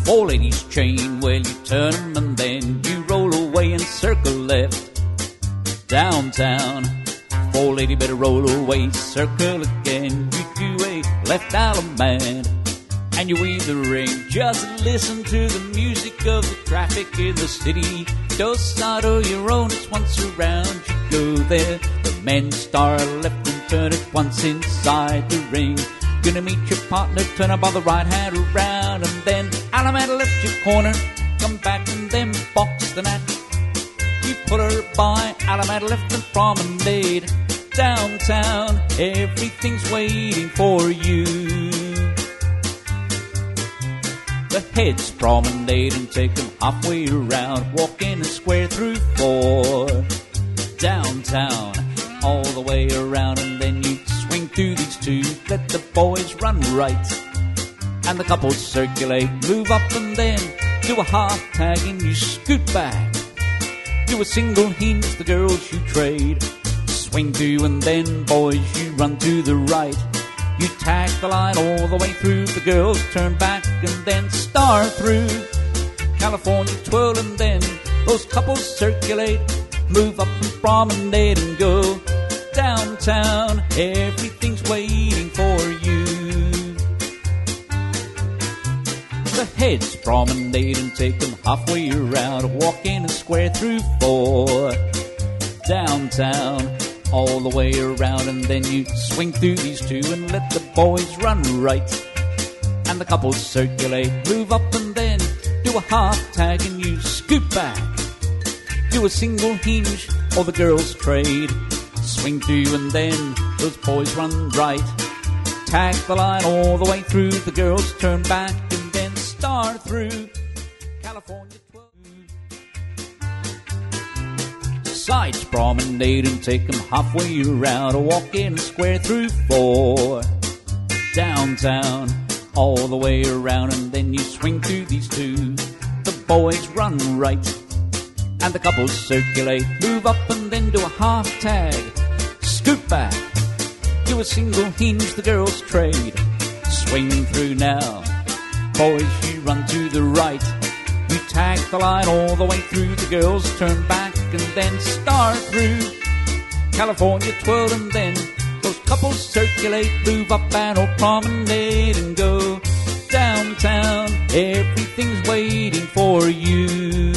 four ladies chain. Well, you turn 'em and then you roll away and circle left. Downtown, four lady better roll away, circle again. You do a left Alamand, and you weave the ring. Just listen to the music of the traffic in the city. Dos side your own, it's once around you go there. The men start left and turn it once inside the ring. Gonna meet your partner, turn up on the right hand around, and then Alamand left your corner, come back and then box the gnat. You put her by Alamand left and promenade. Downtown, everything's waiting for you. The heads promenade and take them halfway around, walk in a square through four. Downtown, all the way around, and then you swing through these two. Let the boys run right, and the couples circulate. Move up and then do a half tag and you scoot back. Do a single hinge, the girls you trade. Swing through and then, boys, you run to the right. You tag the line all the way through. The girls turn back and then star through. California twirl and then those couples circulate. Move up and promenade and go. Downtown, everything's waiting for you. The heads promenade and take them halfway around, walk in a square through four. Downtown, all the way around, and then you swing through these two and let the boys run right, and the couples circulate. Move up and then do a half tag and you scoot back. Do a single hinge or the girls trade. Swing through and then those boys run right. Tag the line all the way through. The girls turn back and then star through. California 12. Sides promenade and take them halfway around. Walk in a square through four. Downtown, all the way around, and then you swing through these two. The boys run right, and the couples circulate. Move up and then do a half tag. Scoot back. Do a single hinge, the girls trade. Swing through now. Boys, you run to the right. You tag the line all the way through. The girls turn back and then star through. California twirl and then those couples circulate. Move up and all promenade and go. Downtown, everything's waiting for you.